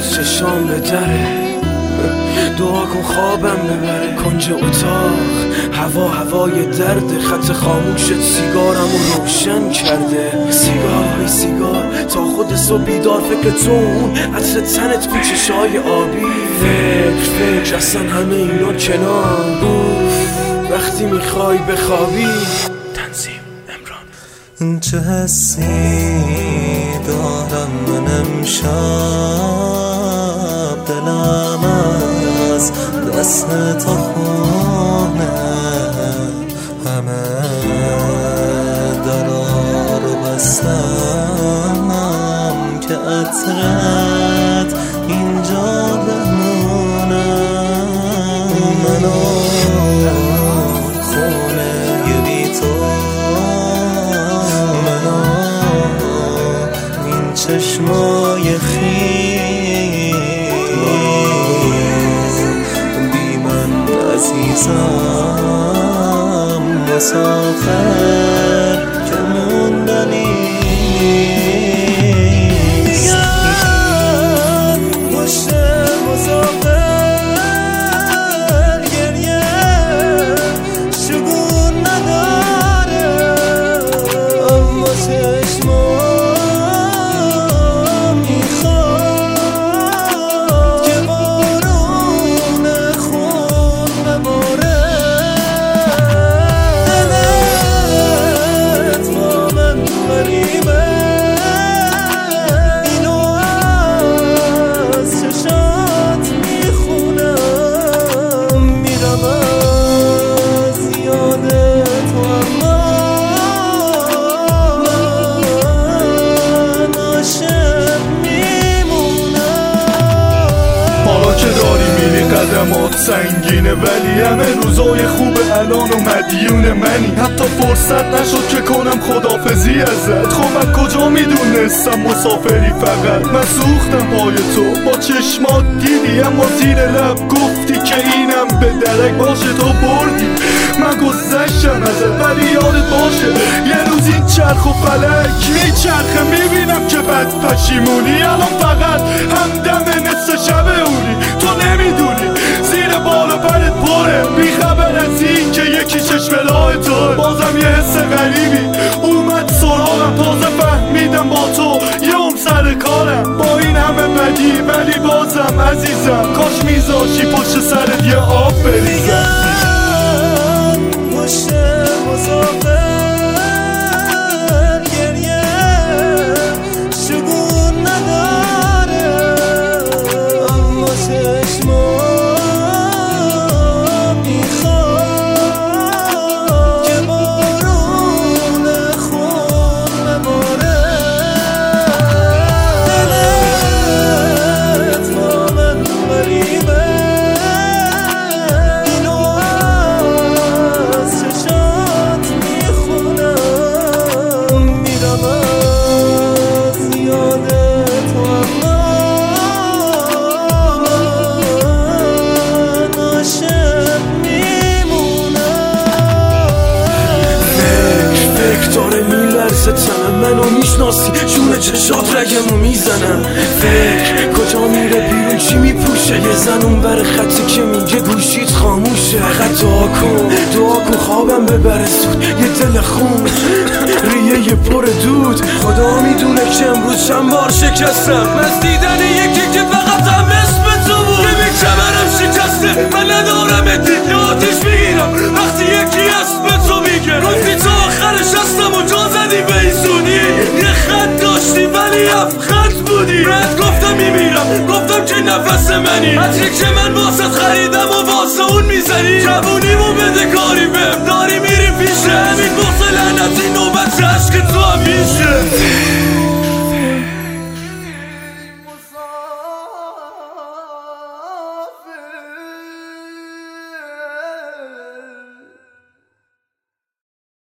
چشام به دره، دعا کن خوابم ببره. کنج اتاق هوای درد، خط خاموشت سیگارمو روشن کرده. سیگار تا خود صبح بیدار، فکر تو اون عطر تنت تو چشای آبی. فکر اصلا همه اینا کنار، وقتی میخوای بخوابی. تنظیم امران. چه حسی دارم من امشب، دلم از دست تا خونه، همه درا رو بستم که عطرت اینجا بمونه. منو خونه یه بی تو، منو این چشمای خیز، بی من عزیزم مسافر که موندنی. قدمات سنگینه ولی همه روزای خوب الان و مدیون منی. حتی فرصت نشد که کنم خدافزی ازت. خب من کجا میدونستم مسافری فقط. من سوختم پای تو با چشمات دیدی، اما زیر لب گفتی که اینم به درک باشه. تو بردی من گذشتم ازت، ولی یادت باشه یه روز این چرخ و فلک میچرخه. میبینم که بد پشیمونی الان فقط همدم نصف شب اونی. تو نمیدونی زیر بالا پرت پره، بیخبر از این که یکی چشملای توه. بازم یه حس غریبی اومد سراغم، تازه فهمیدم با تو یه سر کارم. با این همه بدی ولی بازم عزیزم، کاش میذاشی پشت سرت یه آب بریزم. پشت مسافر گریه شگون نداره، اما چشمام میخواد که بارون خون بباره. دلت با من غریبه، تنم منو میشناسی، جون چشات رگمو میزنم. فکر کجا میره بیرون، چی میپوشه؟ یه زن اون بر خطی که میگه گوشیت خاموشه. فقط دعا کن خوابم ببره زود، یه دل خون ریه یه پر دود. خدا میدونه که امروز چند بار شکستم از دیدن یکی که فقط هم اسم تو بود. ببین کمرم شکسته، من ندارم ادید یا آتیش میگیرم وقتی یکی اسم تو میگه. گفتی تا آخرش هستم و جا زدی به این زودی. یه خط داشتی ولی خط بودی. بهت گفتم میمیرم، گفتم که نفس منی. عطری که من واسط خریدم و واسه اون میزنی. جوونیمو بده کاری بهم داری میری پیشه. همین بغض لعنتی نوبت عشق تو هم میشه.